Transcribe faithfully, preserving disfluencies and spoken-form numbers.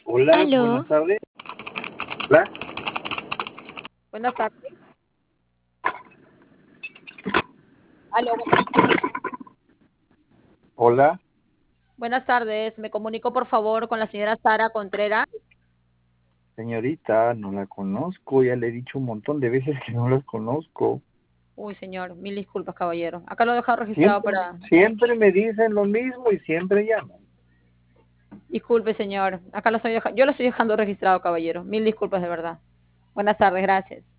Hola, Aló, buenas tardes. Hola, Buenas tardes. Aló, buenas, hola, buenas tardes. Me comunico, por favor, con la señora Sara Contreras. señorita, no la conozco, ya le he dicho un montón de veces que no las conozco. Uy, señor, mil disculpas, caballero. Acá lo he dejado registrado Siempre, para... siempre me dicen lo mismo y siempre llaman. Disculpe, señor. Acá lo estoy dejando... Yo lo estoy dejando registrado, caballero. Mil disculpas, de verdad. Buenas tardes, gracias.